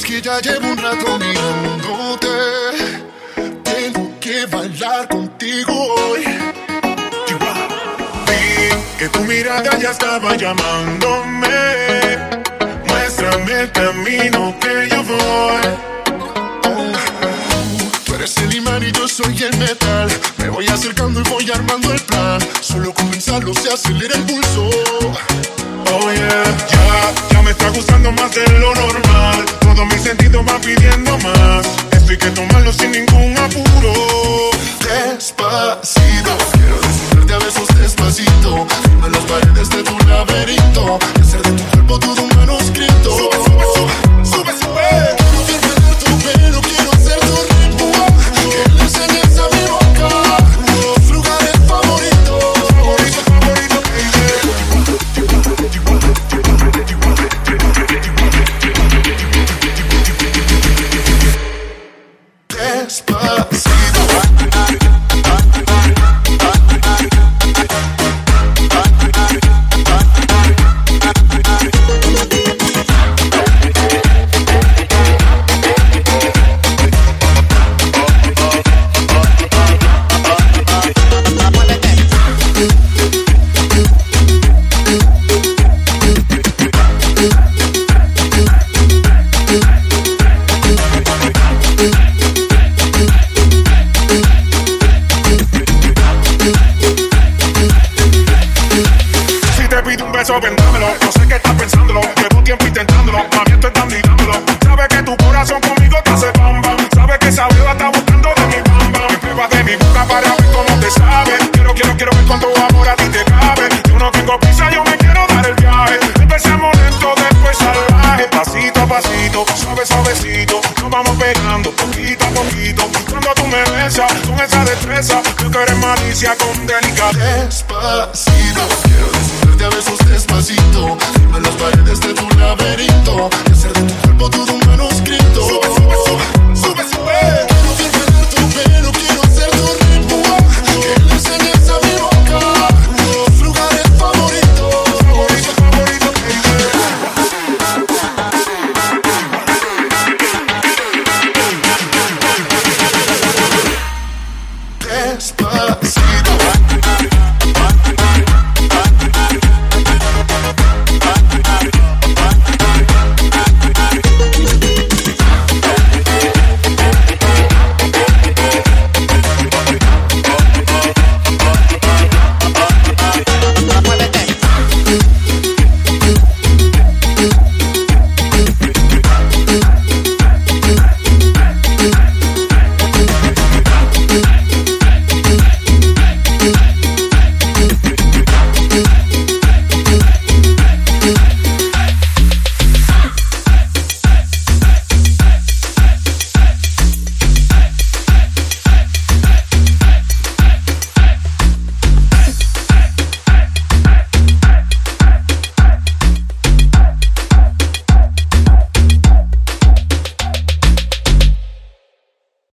que ya llevo un rato mirándote. Tengo que bailar contigo hoy. Vi que tu mirada ya estaba llamándome. Muéstrame el camino que yo voy. Tú eres el imán y yo soy el metal. Me voy acercando y voy armando el plan. Solo con pensarlo se acelera el pulso. Oh yeah, ya me está gustando más de lo normal. Todos mis sentidos van pidiendo más. Esto hay que tomarlo sin ningún apuro. Despacito, quiero desnudarte a besos despacito. Firma las paredes de tu laberinto. Hacer de tu cuerpo todo un manuscrito. Sube, sube, sube, sube, sube. Quiero perder tu pelo, quiero hacer tu ritmo. Que le enseñes a mi boca tus lugares favoritos. Favorito, favorito, despacito. Vendámelo, no sé qué estás pensándolo. Llevo tiempo intentándolo, mami, estoy tan digándolo. Sabes que tu corazón conmigo te hace bam bam. Sabes que esa beba está buscando de mi bam bam. Y prueba de mi boca para ver cómo te sabe. Quiero ver cuánto amor a ti te cabe. Yo no tengo prisa, yo me quiero dar el viaje. Empecemos lento, después salvaje. Pasito a pasito, suave suavecito. Nos vamos pegando poquito a poquito. Cuando tú me besas con esa destreza, tú que eres malicia con delicadeza. Despacito, quiero desnudarte a besos